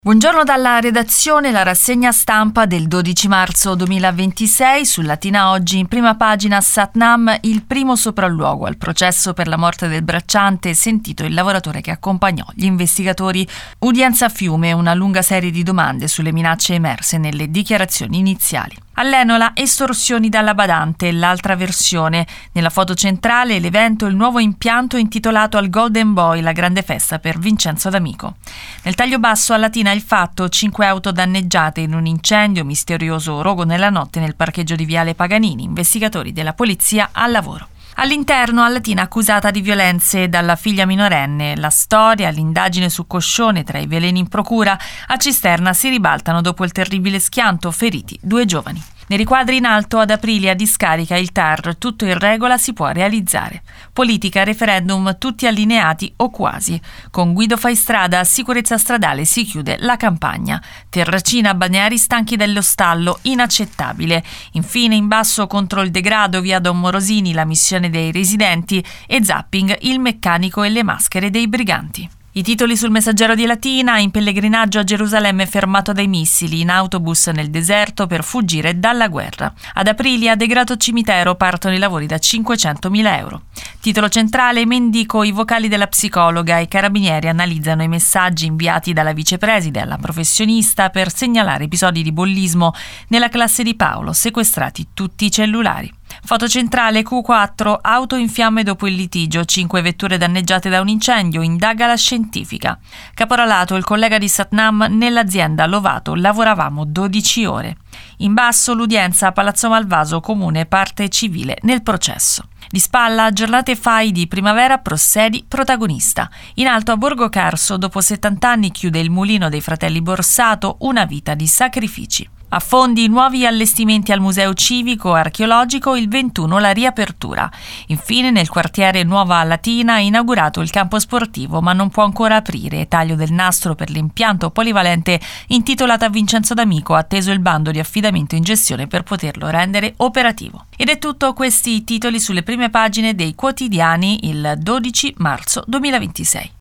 Buongiorno dalla redazione, la rassegna stampa del 12 marzo 2026. Su Latina oggi in prima pagina Satnam, il primo sopralluogo al processo per la morte del bracciante, sentito il lavoratore che accompagnò gli investigatori. Udienza a Fiume, una lunga serie di domande sulle minacce emerse nelle dichiarazioni iniziali. All'Enola, estorsioni dalla badante, l'altra versione. Nella foto centrale l'evento, il nuovo impianto intitolato al Golden Boy, la grande festa per Vincenzo D'Amico. Nel taglio basso a Latina il fatto, 5 auto danneggiate in un incendio, misterioso rogo nella notte nel parcheggio di Viale Paganini, investigatori della polizia al lavoro. All'interno, a Latina accusata di violenze dalla figlia minorenne. La storia, l'indagine su Coscione tra i veleni in procura, a Cisterna si ribaltano dopo il terribile schianto, feriti 2 giovani. Nei riquadri in alto, ad Aprilia discarica il TAR, tutto in regola, si può realizzare. Politica, referendum, tutti allineati o quasi. Con Guido Faistrada, sicurezza stradale, si chiude la campagna. Terracina, balneari stanchi dello stallo, inaccettabile. Infine, in basso, contro il degrado, via Don Morosini, la missione dei residenti, e zapping, il meccanico e le maschere dei briganti. I titoli sul Messaggero di Latina: in pellegrinaggio a Gerusalemme fermato dai missili, in autobus nel deserto per fuggire dalla guerra. Ad Aprilia, degrado cimitero, partono i lavori da 500.000 euro. Titolo centrale: Mendico, i vocali della psicologa. I carabinieri analizzano i messaggi inviati dalla vicepreside alla professionista per segnalare episodi di bullismo nella classe di Paolo, sequestrati tutti i cellulari. Foto centrale Q4, auto in fiamme dopo il litigio, 5 vetture danneggiate da un incendio, indaga la scientifica. Caporalato, il collega di Satnam nell'azienda Lovato, lavoravamo 12 ore. In basso l'udienza a Palazzo Malvaso, comune parte civile nel processo. Di spalla, giornate FAI di primavera, Prossedi protagonista. In alto a Borgo Carso, dopo 70 anni chiude il mulino dei fratelli Borsato, una vita di sacrifici. A Fondi, nuovi allestimenti al Museo Civico Archeologico, il 21 la riapertura. Infine nel quartiere Nuova Latina inaugurato il campo sportivo ma non può ancora aprire. Taglio del nastro per l'impianto polivalente intitolato a Vincenzo D'Amico, atteso il bando di affidamento in gestione per poterlo rendere operativo. Ed è tutto, questi titoli sulle prime pagine dei quotidiani il 12 marzo 2026.